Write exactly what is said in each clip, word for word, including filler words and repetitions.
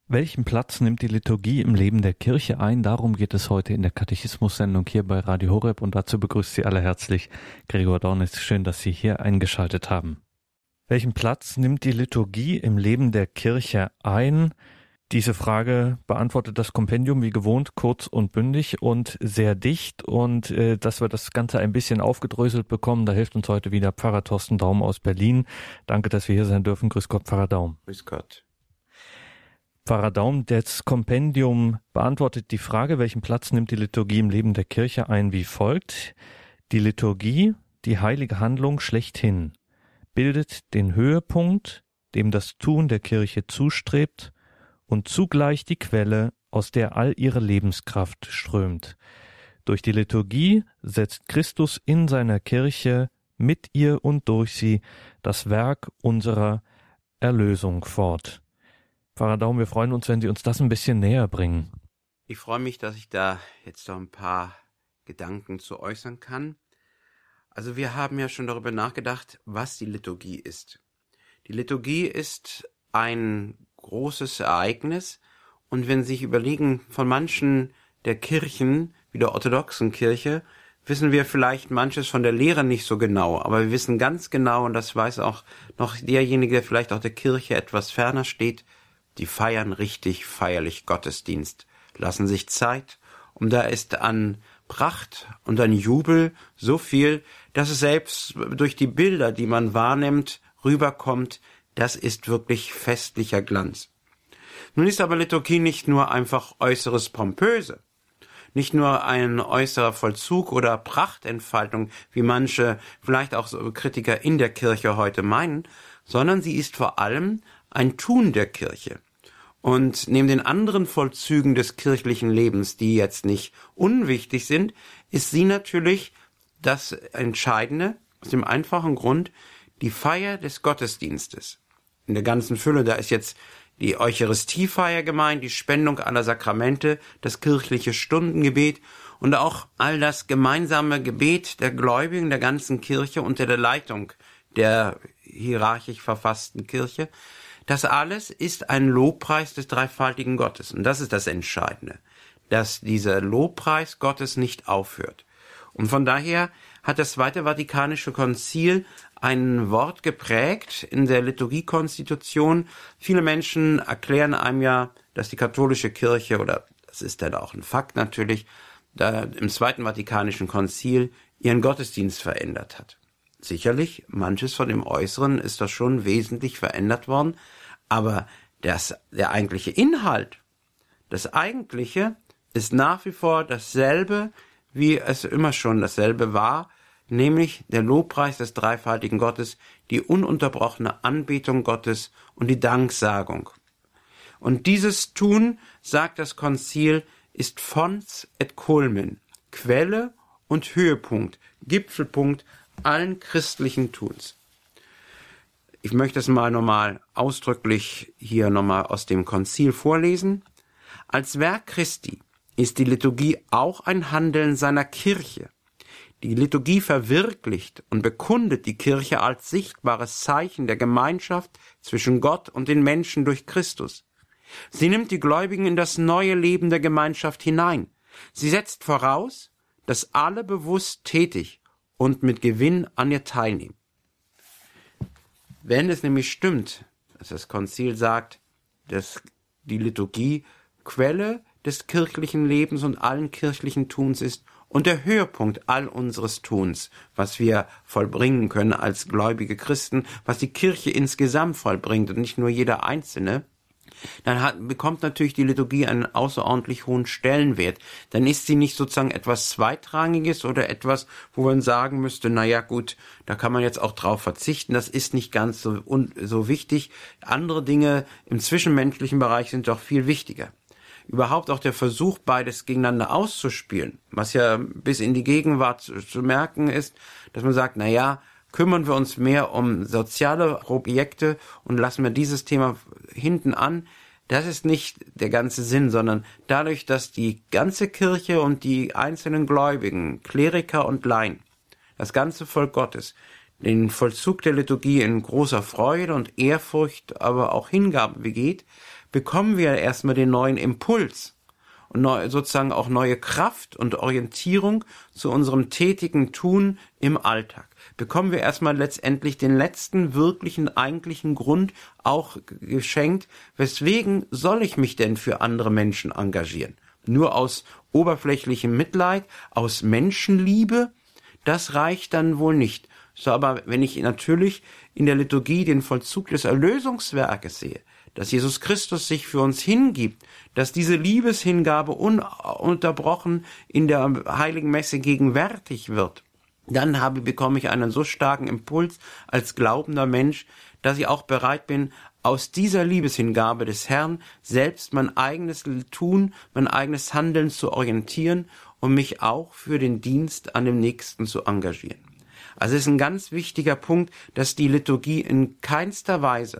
Welchen Platz nimmt die Liturgie im Leben der Kirche ein? Darum geht es heute in der Katechismus-Sendung hier bei Radio Horeb und dazu begrüßt Sie alle herzlich Gregor Dornis. Schön, dass Sie hier eingeschaltet haben. Welchen Platz nimmt die Liturgie im Leben der Kirche ein? Diese Frage beantwortet das Kompendium wie gewohnt kurz und bündig und sehr dicht, und äh, dass wir das Ganze ein bisschen aufgedröselt bekommen, da hilft uns heute wieder Pfarrer Thorsten Daum aus Berlin. Danke, dass wir hier sein dürfen. Grüß Gott, Pfarrer Daum. Grüß Gott. Pfarrer Daum, das Kompendium beantwortet die Frage, welchen Platz nimmt die Liturgie im Leben der Kirche ein, wie folgt. Die Liturgie, die heilige Handlung schlechthin, bildet den Höhepunkt, dem das Tun der Kirche zustrebt, und zugleich die Quelle, aus der all ihre Lebenskraft strömt. Durch die Liturgie setzt Christus in seiner Kirche mit ihr und durch sie das Werk unserer Erlösung fort. Pfarrer Daum, wir freuen uns, wenn Sie uns das ein bisschen näher bringen. Ich freue mich, dass ich da jetzt noch ein paar Gedanken zu äußern kann. Also wir haben ja schon darüber nachgedacht, was die Liturgie ist. Die Liturgie ist ein großes Ereignis, und wenn Sie sich überlegen, von manchen der Kirchen, wie der orthodoxen Kirche, wissen wir vielleicht manches von der Lehre nicht so genau, aber wir wissen ganz genau, und das weiß auch noch derjenige, der vielleicht auch der Kirche etwas ferner steht, die feiern richtig feierlich Gottesdienst, lassen sich Zeit, und da ist an Pracht und an Jubel so viel, dass es selbst durch die Bilder, die man wahrnimmt, rüberkommt, das ist wirklich festlicher Glanz. Nun ist aber Liturgie nicht nur einfach äußeres Pompöse, nicht nur ein äußerer Vollzug oder Prachtentfaltung, wie manche, vielleicht auch so Kritiker in der Kirche heute meinen, sondern sie ist vor allem ein Tun der Kirche. Und neben den anderen Vollzügen des kirchlichen Lebens, die jetzt nicht unwichtig sind, ist sie natürlich das Entscheidende, aus dem einfachen Grund, die Feier des Gottesdienstes. In der ganzen Fülle, da ist jetzt die Eucharistiefeier gemeint, die Spendung aller Sakramente, das kirchliche Stundengebet und auch all das gemeinsame Gebet der Gläubigen der ganzen Kirche unter der Leitung der hierarchisch verfassten Kirche. Das alles ist ein Lobpreis des dreifaltigen Gottes. Und das ist das Entscheidende, dass dieser Lobpreis Gottes nicht aufhört. Und von daher hat das Zweite Vatikanische Konzil ein Wort geprägt in der Liturgiekonstitution. Viele Menschen erklären einem ja, dass die katholische Kirche, oder das ist dann auch ein Fakt natürlich, da im Zweiten Vatikanischen Konzil ihren Gottesdienst verändert hat. Sicherlich, manches von dem Äußeren ist das schon wesentlich verändert worden, aber das, der eigentliche Inhalt, das Eigentliche ist nach wie vor dasselbe, wie es immer schon dasselbe war, nämlich der Lobpreis des dreifaltigen Gottes, die ununterbrochene Anbetung Gottes und die Danksagung. Und dieses Tun, sagt das Konzil, ist Fons et Culmen, Quelle und Höhepunkt, Gipfelpunkt allen christlichen Tuns. Ich möchte es mal nochmal ausdrücklich hier nochmal aus dem Konzil vorlesen. Als Werk Christi ist die Liturgie auch ein Handeln seiner Kirche. Die Liturgie verwirklicht und bekundet die Kirche als sichtbares Zeichen der Gemeinschaft zwischen Gott und den Menschen durch Christus. Sie nimmt die Gläubigen in das neue Leben der Gemeinschaft hinein. Sie setzt voraus, dass alle bewusst tätig und mit Gewinn an ihr teilnehmen. Wenn es nämlich stimmt, dass das Konzil sagt, dass die Liturgie Quelle des kirchlichen Lebens und allen kirchlichen Tuns ist und der Höhepunkt all unseres Tuns, was wir vollbringen können als gläubige Christen, was die Kirche insgesamt vollbringt und nicht nur jeder Einzelne, dann hat, bekommt natürlich die Liturgie einen außerordentlich hohen Stellenwert. Dann ist sie nicht sozusagen etwas Zweitrangiges oder etwas, wo man sagen müsste, na ja gut, da kann man jetzt auch drauf verzichten, das ist nicht ganz so, un, so wichtig. Andere Dinge im zwischenmenschlichen Bereich sind doch viel wichtiger. Überhaupt auch der Versuch, beides gegeneinander auszuspielen, was ja bis in die Gegenwart zu, zu merken ist, dass man sagt, na ja, kümmern wir uns mehr um soziale Projekte und lassen wir dieses Thema hinten an. Das ist nicht der ganze Sinn, sondern dadurch, dass die ganze Kirche und die einzelnen Gläubigen, Kleriker und Laien, das ganze Volk Gottes, den Vollzug der Liturgie in großer Freude und Ehrfurcht, aber auch Hingabe begeht, bekommen wir erstmal den neuen Impuls und neu, sozusagen auch neue Kraft und Orientierung zu unserem tätigen Tun im Alltag. Bekommen wir erstmal letztendlich den letzten wirklichen, eigentlichen Grund auch geschenkt, weswegen soll ich mich denn für andere Menschen engagieren? Nur aus oberflächlichem Mitleid, aus Menschenliebe? Das reicht dann wohl nicht. So, aber wenn ich natürlich in der Liturgie den Vollzug des Erlösungswerkes sehe, dass Jesus Christus sich für uns hingibt, dass diese Liebeshingabe ununterbrochen in der Heiligen Messe gegenwärtig wird, dann habe, bekomme ich einen so starken Impuls als glaubender Mensch, dass ich auch bereit bin, aus dieser Liebeshingabe des Herrn selbst mein eigenes Tun, mein eigenes Handeln zu orientieren und mich auch für den Dienst an dem Nächsten zu engagieren. Also es ist ein ganz wichtiger Punkt, dass die Liturgie in keinster Weise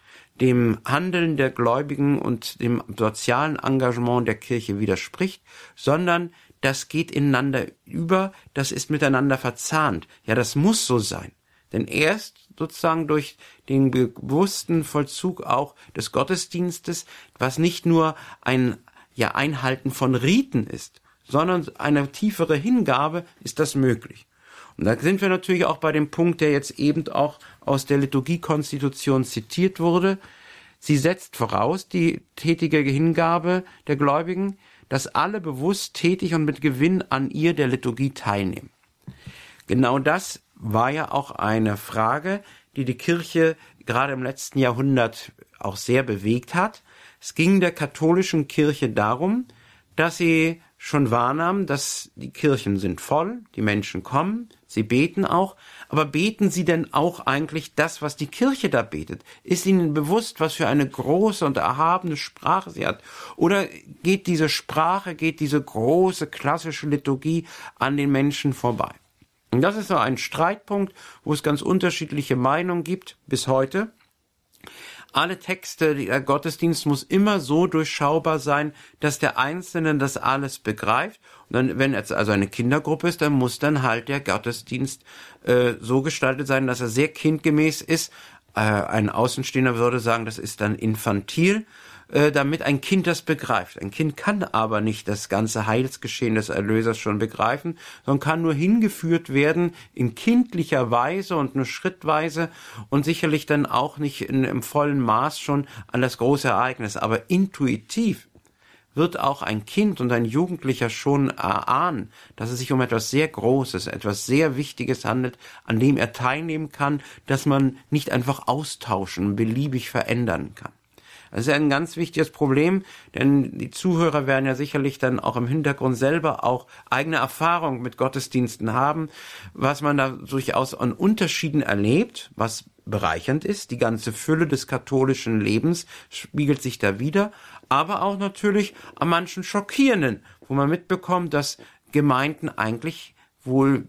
dem Handeln der Gläubigen und dem sozialen Engagement der Kirche widerspricht, sondern das geht ineinander über, das ist miteinander verzahnt. Ja, das muss so sein. Denn erst sozusagen durch den bewussten Vollzug auch des Gottesdienstes, was nicht nur ein ja, Einhalten von Riten ist, sondern eine tiefere Hingabe, ist das möglich. Und da sind wir natürlich auch bei dem Punkt, der jetzt eben auch aus der Liturgiekonstitution zitiert wurde. Sie setzt voraus die tätige Hingabe der Gläubigen, dass alle bewusst tätig und mit Gewinn an ihr der Liturgie teilnehmen. Genau das war ja auch eine Frage, die die Kirche gerade im letzten Jahrhundert auch sehr bewegt hat. Es ging der katholischen Kirche darum, dass sie schon wahrnahm, dass die Kirchen sind voll, die Menschen kommen, sie beten auch, aber beten sie denn auch eigentlich das, was die Kirche da betet? Ist ihnen bewusst, was für eine große und erhabene Sprache sie hat? Oder geht diese Sprache, geht diese große klassische Liturgie an den Menschen vorbei? Und das ist so ein Streitpunkt, wo es ganz unterschiedliche Meinungen gibt bis heute. Alle Texte, der Gottesdienst muss immer so durchschaubar sein, dass der Einzelne das alles begreift. Und dann, wenn es also eine Kindergruppe ist, dann muss dann halt der Gottesdienst äh, so gestaltet sein, dass er sehr kindgemäß ist. Äh, ein Außenstehender würde sagen, das ist dann infantil, äh, damit ein Kind das begreift. Ein Kind kann aber nicht das ganze Heilsgeschehen des Erlösers schon begreifen, sondern kann nur hingeführt werden in kindlicher Weise und nur schrittweise und sicherlich dann auch nicht in, im vollen Maß schon an das große Ereignis. Aber intuitiv wird auch ein Kind und ein Jugendlicher schon erahnen, dass es sich um etwas sehr Großes, etwas sehr Wichtiges handelt, an dem er teilnehmen kann, dass man nicht einfach austauschen, beliebig verändern kann. Das ist ein ganz wichtiges Problem, denn die Zuhörer werden ja sicherlich dann auch im Hintergrund selber auch eigene Erfahrungen mit Gottesdiensten haben, was man da durchaus an Unterschieden erlebt, was bereichernd ist. Die ganze Fülle des katholischen Lebens spiegelt sich da wider, aber auch natürlich an manchen schockierenden, wo man mitbekommt, dass Gemeinden eigentlich wohl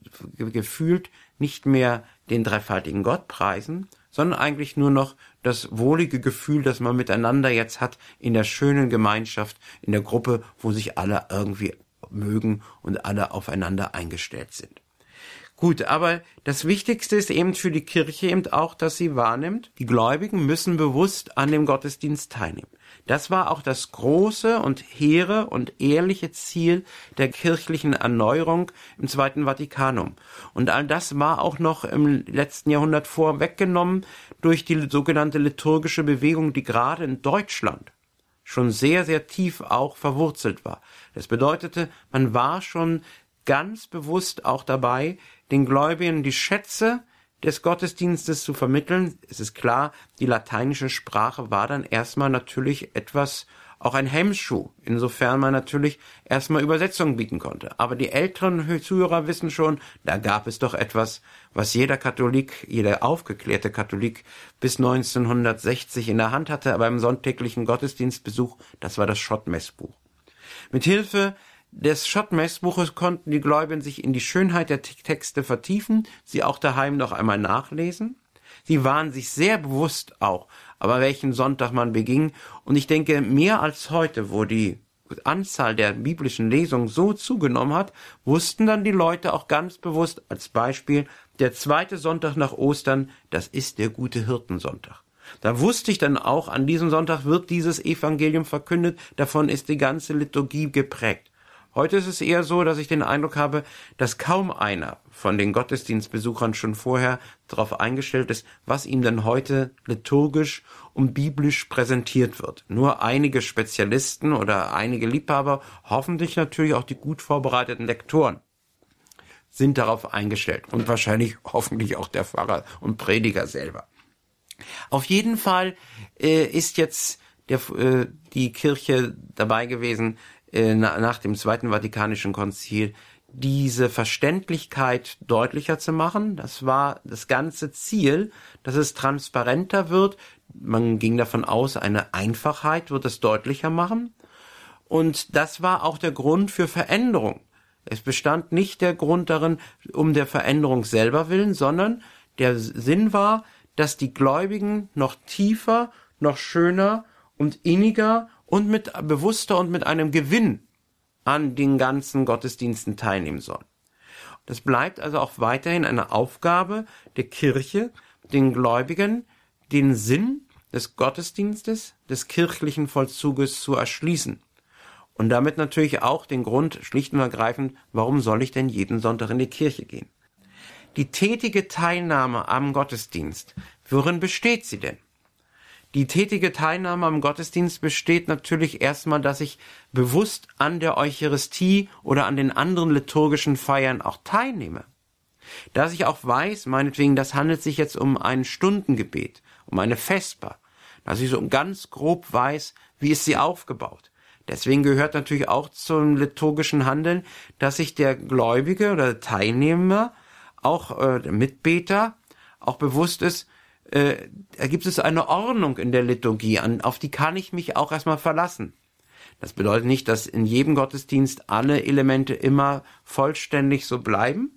gefühlt nicht mehr den dreifaltigen Gott preisen, sondern eigentlich nur noch das wohlige Gefühl, das man miteinander jetzt hat in der schönen Gemeinschaft, in der Gruppe, wo sich alle irgendwie mögen und alle aufeinander eingestellt sind. Gut, aber das Wichtigste ist eben für die Kirche eben auch, dass sie wahrnimmt, die Gläubigen müssen bewusst an dem Gottesdienst teilnehmen. Das war auch das große und hehre und ehrliche Ziel der kirchlichen Erneuerung im Zweiten Vatikanum. Und all das war auch noch im letzten Jahrhundert vorweggenommen durch die sogenannte liturgische Bewegung, die gerade in Deutschland schon sehr, sehr tief auch verwurzelt war. Das bedeutete, man war schon ganz bewusst auch dabei, den Gläubigen die Schätze des Gottesdienstes zu vermitteln. Es ist klar, die lateinische Sprache war dann erstmal natürlich etwas, auch ein Hemmschuh, insofern man natürlich erstmal Übersetzungen bieten konnte. Aber die älteren Zuhörer wissen schon, da gab es doch etwas, was jeder Katholik, jeder aufgeklärte Katholik bis neunzehnhundertsechzig in der Hand hatte, aber im sonntäglichen Gottesdienstbesuch, das war das Schottmessbuch. Mit Hilfe des Schottmessbuches konnten die Gläubigen sich in die Schönheit der Texte vertiefen, sie auch daheim noch einmal nachlesen. Sie waren sich sehr bewusst auch, aber welchen Sonntag man beging. Und ich denke, mehr als heute, wo die Anzahl der biblischen Lesungen so zugenommen hat, wussten dann die Leute auch ganz bewusst, als Beispiel, der zweite Sonntag nach Ostern, das ist der gute Hirtensonntag. Da wusste ich dann auch, an diesem Sonntag wird dieses Evangelium verkündet, davon ist die ganze Liturgie geprägt. Heute ist es eher so, dass ich den Eindruck habe, dass kaum einer von den Gottesdienstbesuchern schon vorher darauf eingestellt ist, was ihm denn heute liturgisch und biblisch präsentiert wird. Nur einige Spezialisten oder einige Liebhaber, hoffentlich natürlich auch die gut vorbereiteten Lektoren, sind darauf eingestellt. Und wahrscheinlich hoffentlich auch der Pfarrer und Prediger selber. Auf jeden Fall äh, ist jetzt der, äh, die Kirche dabei gewesen, nach dem Zweiten Vatikanischen Konzil diese Verständlichkeit deutlicher zu machen. Das war das ganze Ziel, dass es transparenter wird. Man ging davon aus, eine Einfachheit wird es deutlicher machen. Und das war auch der Grund für Veränderung. Es bestand nicht der Grund darin, um der Veränderung selber willen, sondern der Sinn war, dass die Gläubigen noch tiefer, noch schöner und inniger und mit bewusster und mit einem Gewinn an den ganzen Gottesdiensten teilnehmen sollen. Das bleibt also auch weiterhin eine Aufgabe der Kirche, den Gläubigen den Sinn des Gottesdienstes, des kirchlichen Vollzuges zu erschließen. Und damit natürlich auch den Grund schlicht und ergreifend, warum soll ich denn jeden Sonntag in die Kirche gehen? Die tätige Teilnahme am Gottesdienst, worin besteht sie denn? Die tätige Teilnahme am Gottesdienst besteht natürlich erstmal, dass ich bewusst an der Eucharistie oder an den anderen liturgischen Feiern auch teilnehme. Dass ich auch weiß, meinetwegen, das handelt sich jetzt um ein Stundengebet, um eine Vesper. Dass ich so ganz grob weiß, wie ist sie aufgebaut. Deswegen gehört natürlich auch zum liturgischen Handeln, dass sich der Gläubige oder der Teilnehmer, auch äh, der Mitbeter, auch bewusst ist, Äh, da gibt es eine Ordnung in der Liturgie, an, auf die kann ich mich auch erstmal verlassen. Das bedeutet nicht, dass in jedem Gottesdienst alle Elemente immer vollständig so bleiben,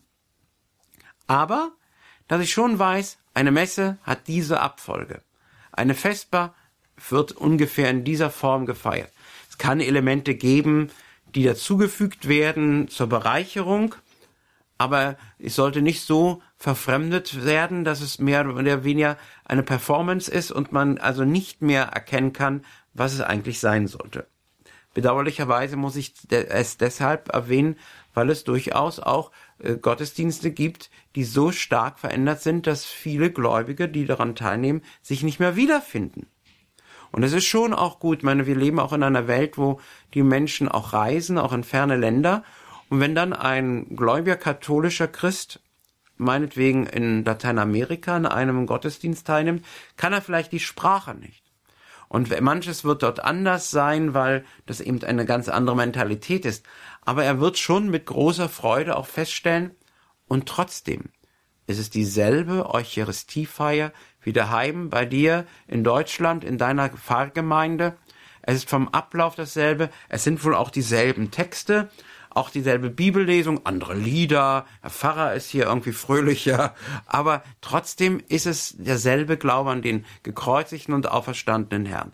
aber dass ich schon weiß, eine Messe hat diese Abfolge. Eine Vesper wird ungefähr in dieser Form gefeiert. Es kann Elemente geben, die dazugefügt werden zur Bereicherung, aber es sollte nicht so verfremdet werden, dass es mehr oder weniger eine Performance ist und man also nicht mehr erkennen kann, was es eigentlich sein sollte. Bedauerlicherweise muss ich es deshalb erwähnen, weil es durchaus auch äh, Gottesdienste gibt, die so stark verändert sind, dass viele Gläubige, die daran teilnehmen, sich nicht mehr wiederfinden. Und es ist schon auch gut, ich meine, wir leben auch in einer Welt, wo die Menschen auch reisen, auch in ferne Länder. Und wenn dann ein gläubiger katholischer Christ meinetwegen in Lateinamerika an einem Gottesdienst teilnimmt, kann er vielleicht die Sprache nicht. Und manches wird dort anders sein, weil das eben eine ganz andere Mentalität ist. Aber er wird schon mit großer Freude auch feststellen, und trotzdem ist es dieselbe Eucharistiefeier wie daheim bei dir in Deutschland, in deiner Pfarrgemeinde. Es ist vom Ablauf dasselbe, es sind wohl auch dieselben Texte, auch dieselbe Bibellesung, andere Lieder, der Pfarrer ist hier irgendwie fröhlicher, aber trotzdem ist es derselbe Glaube an den gekreuzigten und auferstandenen Herrn.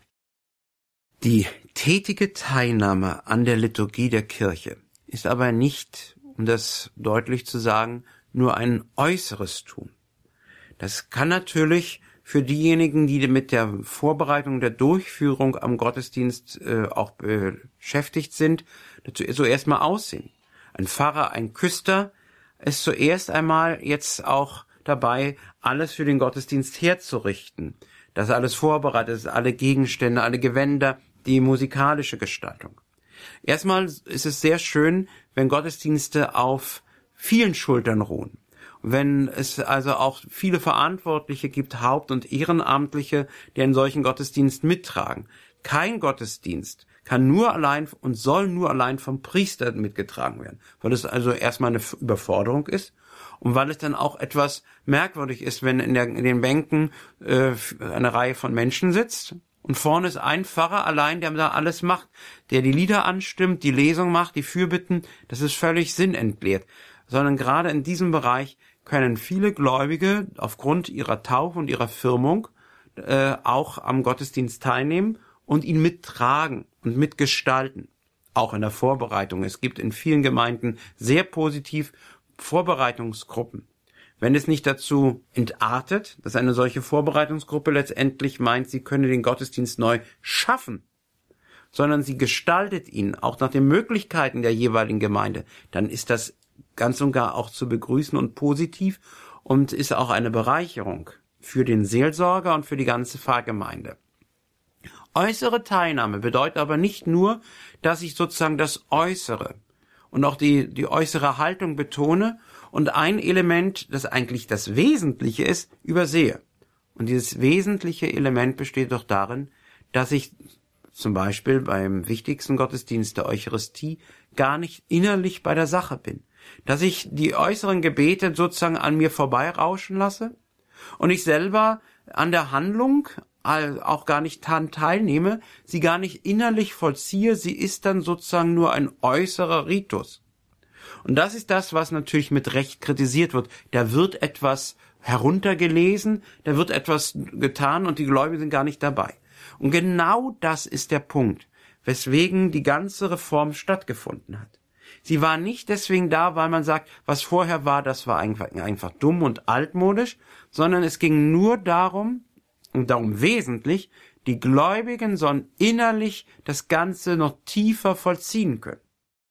Die tätige Teilnahme an der Liturgie der Kirche ist aber nicht, um das deutlich zu sagen, nur ein äußeres Tun. Das kann natürlich für diejenigen, die mit der Vorbereitung der Durchführung am Gottesdienst äh, auch beschäftigt sind, so erstmal aussehen. Ein Pfarrer, ein Küster ist zuerst einmal jetzt auch dabei, alles für den Gottesdienst herzurichten. Dass alles vorbereitet ist, alle Gegenstände, alle Gewänder, die musikalische Gestaltung. Erstmal ist es sehr schön, wenn Gottesdienste auf vielen Schultern ruhen. Wenn es also auch viele Verantwortliche gibt, Haupt- und Ehrenamtliche, die einen solchen Gottesdienst mittragen. Kein Gottesdienst kann nur allein und soll nur allein vom Priester mitgetragen werden, weil es also erstmal eine Überforderung ist und weil es dann auch etwas merkwürdig ist, wenn in, der, in den Bänken äh, eine Reihe von Menschen sitzt und vorne ist ein Pfarrer allein, der da alles macht, der die Lieder anstimmt, die Lesung macht, die Fürbitten. Das ist völlig sinnentleert, sondern gerade in diesem Bereich können viele Gläubige aufgrund ihrer Taufe und ihrer Firmung äh, auch am Gottesdienst teilnehmen und ihn mittragen und mitgestalten. Auch in der Vorbereitung. Es gibt in vielen Gemeinden sehr positiv Vorbereitungsgruppen. wenn es nicht dazu entartet, dass eine solche Vorbereitungsgruppe letztendlich meint, sie könne den Gottesdienst neu schaffen, sondern sie gestaltet ihn auch nach den Möglichkeiten der jeweiligen Gemeinde, dann ist das ganz und gar auch zu begrüßen und positiv und ist auch eine Bereicherung für den Seelsorger und für die ganze Pfarrgemeinde. Äußere Teilnahme bedeutet aber nicht nur, dass ich sozusagen das Äußere und auch die, die äußere Haltung betone und ein Element, das eigentlich das Wesentliche ist, übersehe. Und dieses wesentliche Element besteht doch darin, dass ich zum Beispiel beim wichtigsten Gottesdienst der Eucharistie gar nicht innerlich bei der Sache bin. Dass ich die äußeren Gebete sozusagen an mir vorbeirauschen lasse und ich selber an der Handlung auch gar nicht daran teilnehme, sie gar nicht innerlich vollziehe, sie ist dann sozusagen nur ein äußerer Ritus. Und das ist das, was natürlich mit Recht kritisiert wird. Da wird etwas heruntergelesen, da wird etwas getan und die Gläubigen sind gar nicht dabei. Und genau das ist der Punkt, weswegen die ganze Reform stattgefunden hat. Sie war nicht deswegen da, weil man sagt, was vorher war, das war einfach, einfach dumm und altmodisch, sondern es ging nur darum, und darum wesentlich, die Gläubigen sollen innerlich das Ganze noch tiefer vollziehen können.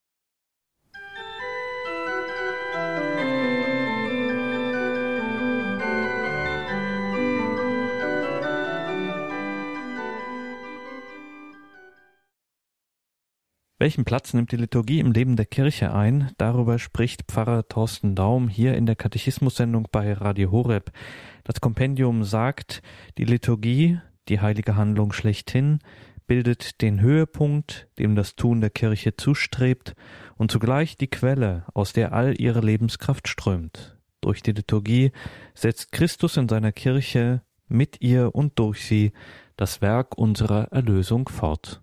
Welchen Platz nimmt die Liturgie im Leben der Kirche ein? Darüber spricht Pfarrer Thorsten Daum hier in der Katechismussendung bei Radio Horeb. Das Kompendium sagt, die Liturgie, die heilige Handlung schlechthin, bildet den Höhepunkt, dem das Tun der Kirche zustrebt und zugleich die Quelle, aus der all ihre Lebenskraft strömt. Durch die Liturgie setzt Christus in seiner Kirche mit ihr und durch sie das Werk unserer Erlösung fort.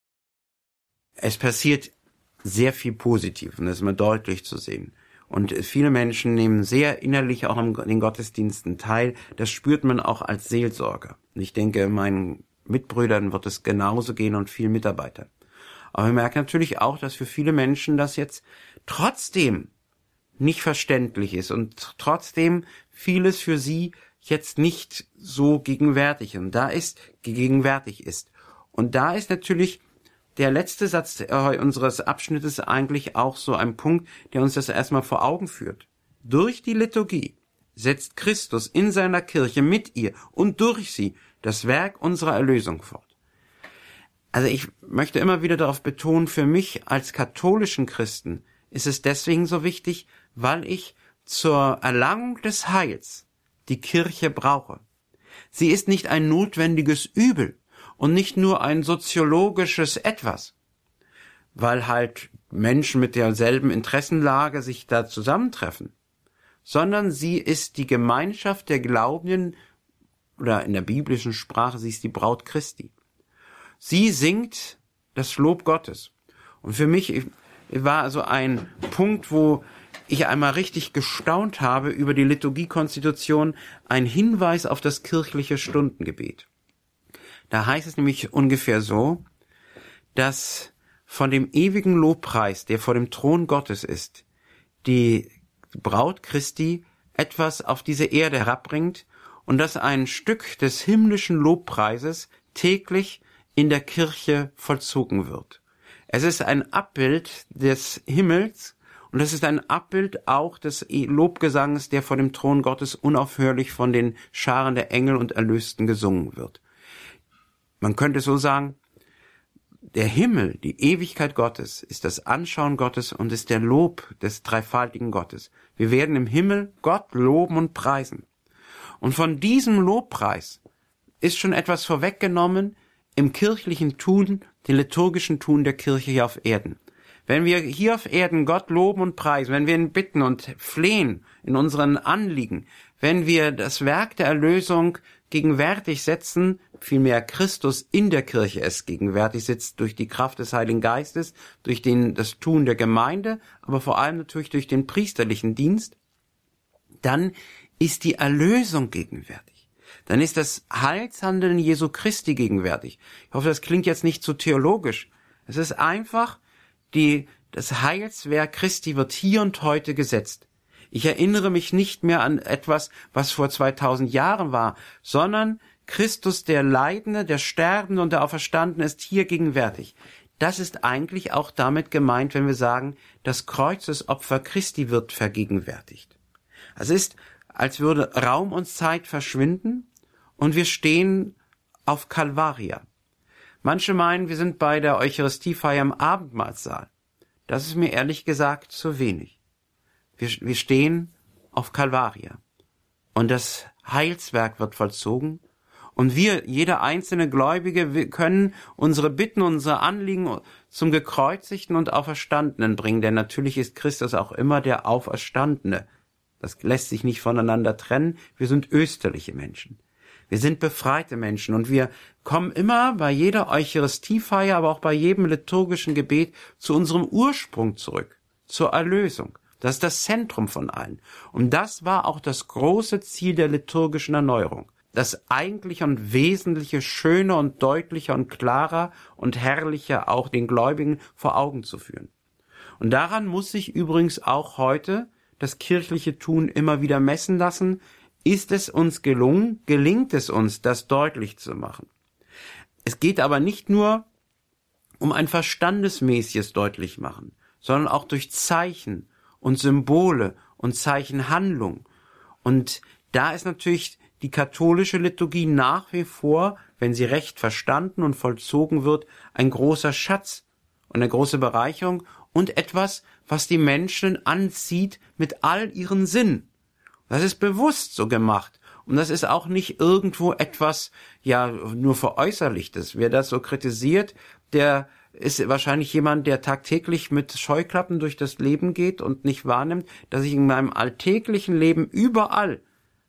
Es passiert sehr viel Positiv und das ist mal deutlich zu sehen. Und viele Menschen nehmen sehr innerlich auch an den Gottesdiensten teil. Das spürt man auch als Seelsorger. Und ich denke, meinen Mitbrüdern wird es genauso gehen und vielen Mitarbeitern. Aber wir merken natürlich auch, dass für viele Menschen das jetzt trotzdem nicht verständlich ist und trotzdem vieles für sie jetzt nicht so gegenwärtig und da ist gegenwärtig ist. Und da ist natürlich der letzte Satz unseres Abschnittes eigentlich auch so ein Punkt, der uns das erstmal vor Augen führt. Durch die Liturgie setzt Christus in seiner Kirche mit ihr und durch sie das Werk unserer Erlösung fort. Also ich möchte immer wieder darauf betonen, für mich als katholischen Christen ist es deswegen so wichtig, weil ich zur Erlangung des Heils die Kirche brauche. Sie ist nicht ein notwendiges Übel und nicht nur ein soziologisches Etwas, weil halt Menschen mit derselben Interessenlage sich da zusammentreffen, sondern sie ist die Gemeinschaft der Glaubenden, oder in der biblischen Sprache, sie ist die Braut Christi. Sie singt das Lob Gottes. Und für mich war also ein Punkt, wo ich einmal richtig gestaunt habe über die Liturgiekonstitution, ein Hinweis auf das kirchliche Stundengebet. Da heißt es nämlich ungefähr so, dass von dem ewigen Lobpreis, der vor dem Thron Gottes ist, die Braut Christi etwas auf diese Erde herabbringt und dass ein Stück des himmlischen Lobpreises täglich in der Kirche vollzogen wird. Es ist ein Abbild des Himmels und es ist ein Abbild auch des Lobgesangs, der vor dem Thron Gottes unaufhörlich von den Scharen der Engel und Erlösten gesungen wird. Man könnte so sagen, der Himmel, die Ewigkeit Gottes, ist das Anschauen Gottes und ist der Lob des dreifaltigen Gottes. Wir werden im Himmel Gott loben und preisen. Und von diesem Lobpreis ist schon etwas vorweggenommen im kirchlichen Tun, den liturgischen Tun der Kirche hier auf Erden. Wenn wir hier auf Erden Gott loben und preisen, wenn wir ihn bitten und flehen in unseren Anliegen, wenn wir das Werk der Erlösung gegenwärtig setzen, vielmehr Christus in der Kirche es gegenwärtig sitzt, durch die Kraft des Heiligen Geistes, durch den, das Tun der Gemeinde, aber vor allem natürlich durch den priesterlichen Dienst, dann ist die Erlösung gegenwärtig. Dann ist das Heilshandeln Jesu Christi gegenwärtig. Ich hoffe, das klingt jetzt nicht zu theologisch. Es ist einfach, die, das Heilswerk Christi wird hier und heute gesetzt. Ich erinnere mich nicht mehr an etwas, was vor zweitausend Jahren war, sondern Christus, der Leidende, der Sterbende und der Auferstandene, ist hier gegenwärtig. Das ist eigentlich auch damit gemeint, wenn wir sagen, das Kreuzesopfer Christi wird vergegenwärtigt. Es ist, als würde Raum und Zeit verschwinden und wir stehen auf Kalvaria. Manche meinen, wir sind bei der Eucharistiefeier im Abendmahlsaal. Das ist mir ehrlich gesagt zu wenig. Wir, wir stehen auf Kalvaria und das Heilswerk wird vollzogen. Und wir, jeder einzelne Gläubige, wir können unsere Bitten, unsere Anliegen zum Gekreuzigten und Auferstandenen bringen. Denn natürlich ist Christus auch immer der Auferstandene. Das lässt sich nicht voneinander trennen. Wir sind österliche Menschen. Wir sind befreite Menschen. Und wir kommen immer bei jeder Eucharistiefeier, aber auch bei jedem liturgischen Gebet zu unserem Ursprung zurück, zur Erlösung. Das ist das Zentrum von allen. Und das war auch das große Ziel der liturgischen Erneuerung. Das eigentliche und wesentliche, schöner und deutlicher und klarer und herrlicher auch den Gläubigen vor Augen zu führen. Und daran muss sich übrigens auch heute das kirchliche Tun immer wieder messen lassen. Ist es uns gelungen, gelingt es uns, das deutlich zu machen? Es geht aber nicht nur um ein verstandesmäßiges Deutlichmachen, sondern auch durch Zeichen und Symbole und Zeichenhandlung. Und da ist natürlich die katholische Liturgie nach wie vor, wenn sie recht verstanden und vollzogen wird, ein großer Schatz und eine große Bereicherung und etwas, was die Menschen anzieht mit all ihren Sinnen. Das ist bewusst so gemacht. Und das ist auch nicht irgendwo etwas, ja, nur veräußerlichtes. Wer das so kritisiert, der ist wahrscheinlich jemand, der tagtäglich mit Scheuklappen durch das Leben geht und nicht wahrnimmt, dass ich in meinem alltäglichen Leben überall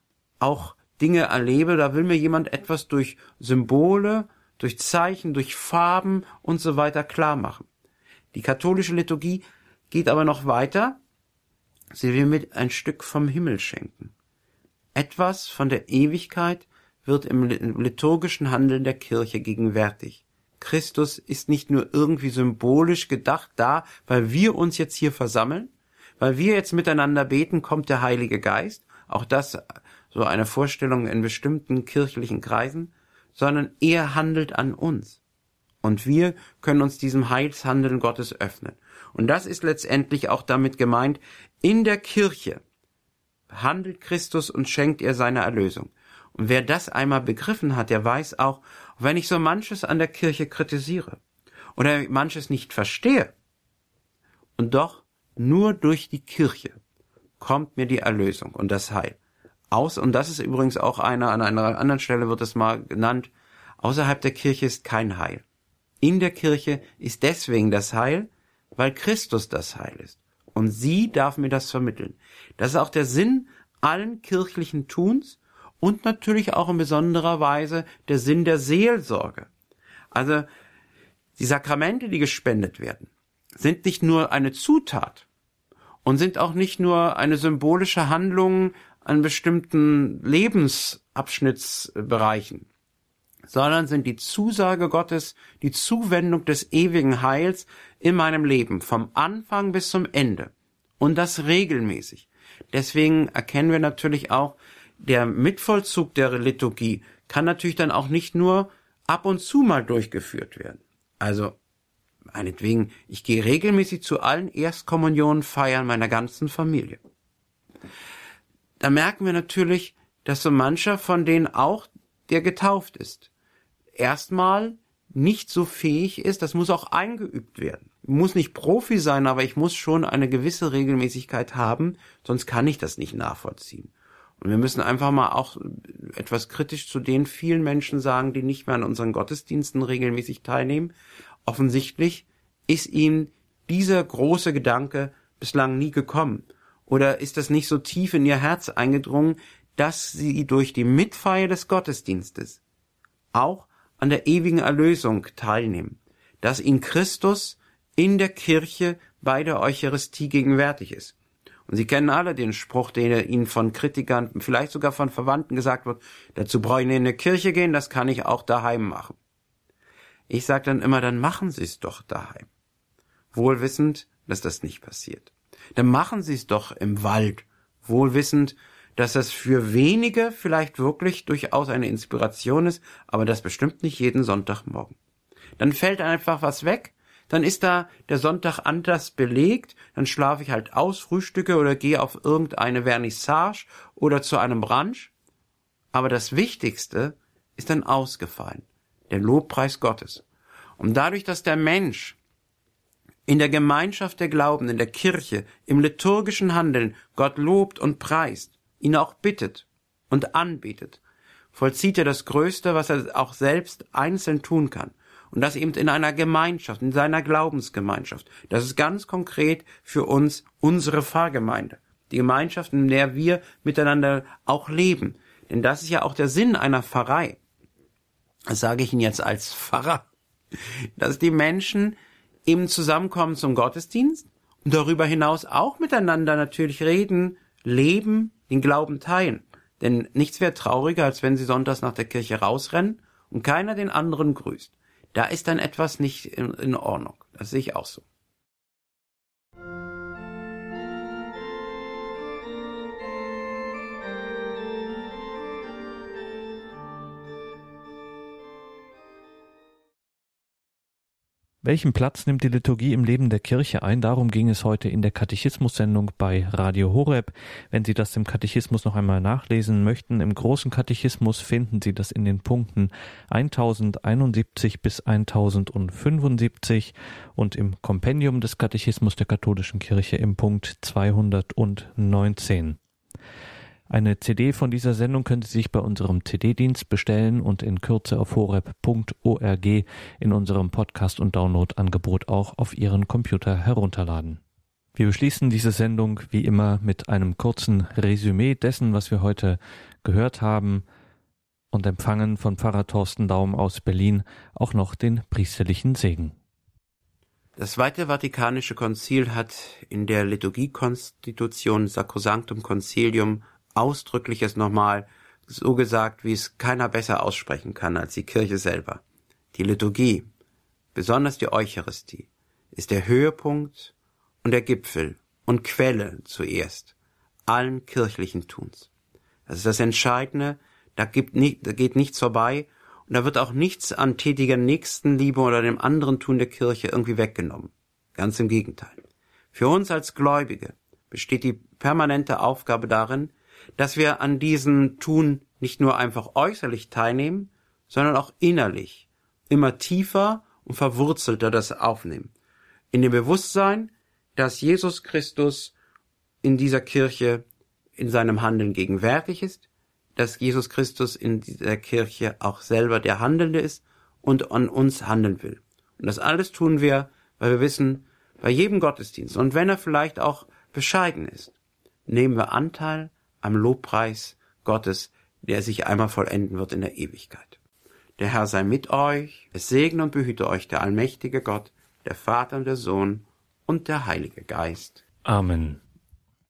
auch Dinge erlebe, da will mir jemand etwas durch Symbole, durch Zeichen, durch Farben und so weiter klar machen. Die katholische Liturgie geht aber noch weiter. Sie will mir ein Stück vom Himmel schenken. Etwas von der Ewigkeit wird im liturgischen Handeln der Kirche gegenwärtig. Christus ist nicht nur irgendwie symbolisch gedacht da, weil wir uns jetzt hier versammeln, weil wir jetzt miteinander beten, kommt der Heilige Geist. Auch das so eine Vorstellung in bestimmten kirchlichen Kreisen, sondern er handelt an uns. Und wir können uns diesem Heilshandeln Gottes öffnen. Und das ist letztendlich auch damit gemeint, in der Kirche handelt Christus und schenkt er seine Erlösung. Und wer das einmal begriffen hat, der weiß auch, wenn ich so manches an der Kirche kritisiere oder manches nicht verstehe, und doch nur durch die Kirche kommt mir die Erlösung und das Heil. Aus, und das ist übrigens auch einer, an einer anderen Stelle wird es mal genannt, außerhalb der Kirche ist kein Heil. In der Kirche ist deswegen das Heil, weil Christus das Heil ist. Und sie darf mir das vermitteln. Das ist auch der Sinn allen kirchlichen Tuns und natürlich auch in besonderer Weise der Sinn der Seelsorge. Also die Sakramente, die gespendet werden, sind nicht nur eine Zutat und sind auch nicht nur eine symbolische Handlung an bestimmten Lebensabschnittsbereichen, sondern sind die Zusage Gottes, die Zuwendung des ewigen Heils in meinem Leben, vom Anfang bis zum Ende. Und das regelmäßig. Deswegen erkennen wir natürlich auch, der Mitvollzug der Liturgie kann natürlich dann auch nicht nur ab und zu mal durchgeführt werden. Also, meinetwegen, ich gehe regelmäßig zu allen Erstkommunionfeiern meiner ganzen Familie. Da merken wir natürlich, dass so mancher von denen auch, der getauft ist, erstmal nicht so fähig ist, das muss auch eingeübt werden. Ich muss nicht Profi sein, aber ich muss schon eine gewisse Regelmäßigkeit haben, sonst kann ich das nicht nachvollziehen. Und wir müssen einfach mal auch etwas kritisch zu den vielen Menschen sagen, die nicht mehr an unseren Gottesdiensten regelmäßig teilnehmen. Offensichtlich ist ihnen dieser große Gedanke bislang nie gekommen. Oder ist das nicht so tief in ihr Herz eingedrungen, dass sie durch die Mitfeier des Gottesdienstes auch an der ewigen Erlösung teilnehmen, dass ihnen Christus in der Kirche bei der Eucharistie gegenwärtig ist. Und Sie kennen alle den Spruch, den Ihnen von Kritikern, vielleicht sogar von Verwandten gesagt wird, dazu brauche ich nicht in eine Kirche gehen, das kann ich auch daheim machen. Ich sage dann immer, dann machen Sie es doch daheim. Wohl wissend, dass das nicht passiert. Dann machen Sie es doch im Wald wohl wissend, dass das für wenige vielleicht wirklich durchaus eine Inspiration ist, aber das bestimmt nicht jeden Sonntagmorgen. Dann fällt einfach was weg, dann ist da der Sonntag anders belegt, dann schlafe ich halt aus, frühstücke oder gehe auf irgendeine Vernissage oder zu einem Brunch. Aber das Wichtigste ist dann ausgefallen, der Lobpreis Gottes. Und dadurch, dass der Mensch in der Gemeinschaft der Glaubenden, in der Kirche, im liturgischen Handeln Gott lobt und preist, ihn auch bittet und anbetet, vollzieht er das Größte, was er auch selbst einzeln tun kann. Und das eben in einer Gemeinschaft, in seiner Glaubensgemeinschaft. Das ist ganz konkret für uns unsere Pfarrgemeinde. Die Gemeinschaft, in der wir miteinander auch leben. Denn das ist ja auch der Sinn einer Pfarrei. Das sage ich Ihnen jetzt als Pfarrer. Dass die Menschen eben zusammenkommen zum Gottesdienst und darüber hinaus auch miteinander natürlich reden, leben, den Glauben teilen. Denn nichts wäre trauriger, als wenn sie sonntags nach der Kirche rausrennen und keiner den anderen grüßt. Da ist dann etwas nicht in, in Ordnung. Das sehe ich auch so. Welchen Platz nimmt die Liturgie im Leben der Kirche ein? Darum ging es heute in der Katechismus-Sendung bei Radio Horeb. Wenn Sie das im Katechismus noch einmal nachlesen möchten, im großen Katechismus finden Sie das in den Punkten tausendeinundsiebzig bis tausendfünfundsiebzig und im Kompendium des Katechismus der katholischen Kirche im Punkt zweihundertneunzehn. Eine C D von dieser Sendung können Sie sich bei unserem C D-Dienst bestellen und in Kürze auf horeb punkt org in unserem Podcast- und Download-Angebot auch auf Ihren Computer herunterladen. Wir beschließen diese Sendung wie immer mit einem kurzen Resümee dessen, was wir heute gehört haben, und empfangen von Pfarrer Thorsten Daum aus Berlin auch noch den priesterlichen Segen. Das Zweite Vatikanische Konzil hat in der Liturgiekonstitution Sacrosanctum Concilium Ausdrückliches nochmal so gesagt, wie es keiner besser aussprechen kann als die Kirche selber. Die Liturgie, besonders die Eucharistie, ist der Höhepunkt und der Gipfel und Quelle zuerst allen kirchlichen Tuns. Das ist das Entscheidende, da, gibt nicht, da geht nichts vorbei und da wird auch nichts an tätiger Nächstenliebe oder dem anderen Tun der Kirche irgendwie weggenommen. Ganz im Gegenteil. Für uns als Gläubige besteht die permanente Aufgabe darin, dass wir an diesem Tun nicht nur einfach äußerlich teilnehmen, sondern auch innerlich immer tiefer und verwurzelter das aufnehmen. In dem Bewusstsein, dass Jesus Christus in dieser Kirche in seinem Handeln gegenwärtig ist, dass Jesus Christus in dieser Kirche auch selber der Handelnde ist und an uns handeln will. Und das alles tun wir, weil wir wissen, bei jedem Gottesdienst, und wenn er vielleicht auch bescheiden ist, nehmen wir Anteil am Lobpreis Gottes, der sich einmal vollenden wird in der Ewigkeit. Der Herr sei mit euch, es segne und behüte euch der allmächtige Gott, der Vater und der Sohn und der Heilige Geist. Amen.